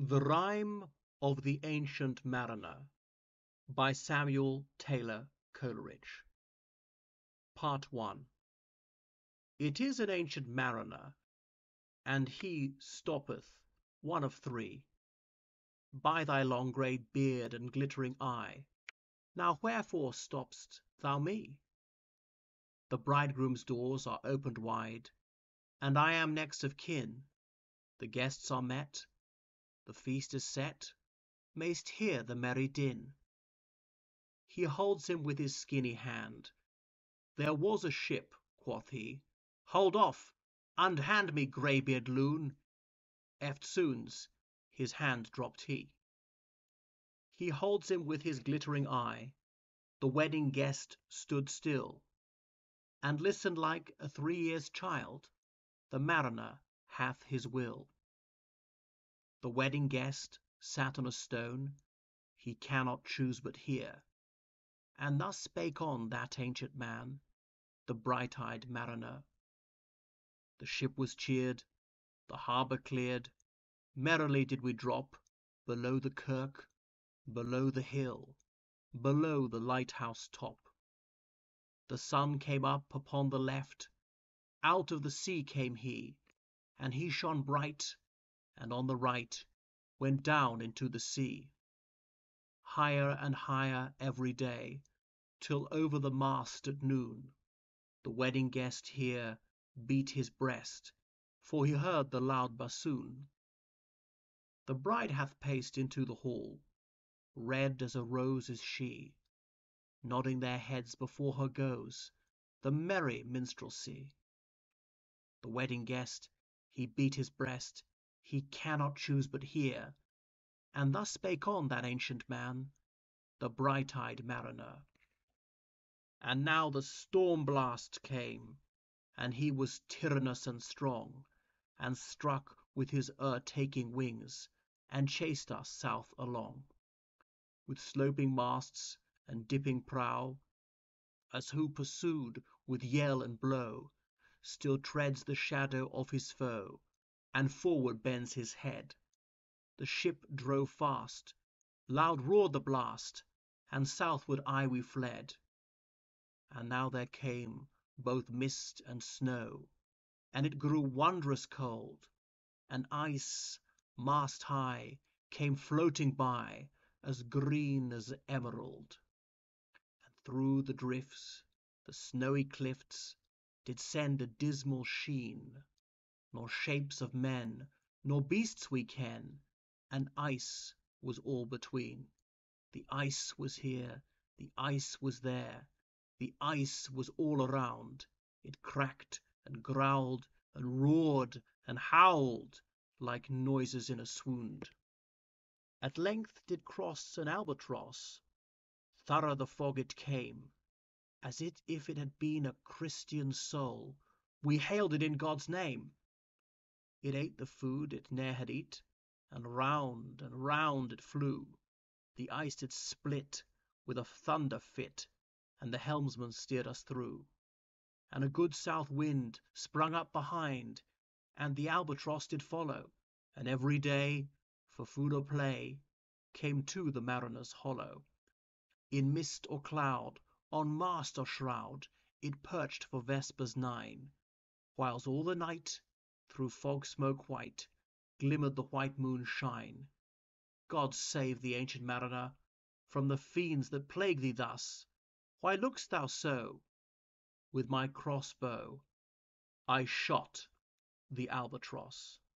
THE RHYME OF THE ANCIENT MARINER by Samuel Taylor Coleridge. Part I. It is an ancient mariner, and he stoppeth, one of three. By thy long grey beard and glittering eye, now wherefore stopp'st thou me? The bridegroom's doors are opened wide, and I am next of kin. The guests are met, the feast is set, mayst hear the merry din. He holds him with his skinny hand. There was a ship, quoth he. Hold off, unhand me, greybeard loon. Eftsoons his hand dropped he. He holds him with his glittering eye. The wedding guest stood still, and listened like a 3 years' child. The mariner hath his will. The wedding guest sat on a stone, he cannot choose but hear. And thus spake on that ancient man, the bright-eyed mariner. The ship was cheered, the harbour cleared, merrily did we drop, below the kirk, below the hill, below the lighthouse top. The sun came up upon the left, out of the sea came he, and he shone bright, and on the right went down into the sea. Higher and higher every day, till over the mast at noon, the wedding guest here beat his breast, for he heard the loud bassoon. The bride hath paced into the hall, red as a rose is she, nodding their heads before her goes the merry minstrelsy. The wedding guest, he beat his breast, he cannot choose but hear, and thus spake on that ancient man, the bright-eyed mariner. And now the storm blast came, and he was tyrannous and strong, and struck with his o'ertaking wings, and chased us south along, with sloping masts and dipping prow, as who pursued with yell and blow, still treads the shadow of his foe, and forward bends his head. The ship drove fast, loud roared the blast, and southward aye we fled. And now there came both mist and snow, and it grew wondrous cold, and ice, mast high, came floating by, as green as emerald. And through the drifts, the snowy cliffs, did send a dismal sheen, nor shapes of men, nor beasts we ken, and ice was all between. The ice was here, the ice was there, the ice was all around. It cracked and growled and roared and howled like noises in a swound. At length did cross an albatross. Thorough the fog it came, as if it had been a Christian soul. We hailed it in God's name. It ate the food it ne'er had eat, and round it flew. The ice did split with a thunder fit, and the helmsman steered us through. And a good south wind sprung up behind, and the albatross did follow, and every day, for food or play, came to the mariner's hollow. In mist or cloud, on mast or shroud, it perched for vespers 9, whiles all the night, through fog smoke white, glimmered the white moon's shine. God save the ancient mariner from the fiends that plague thee thus. Why look'st thou so? With my crossbow I shot the albatross.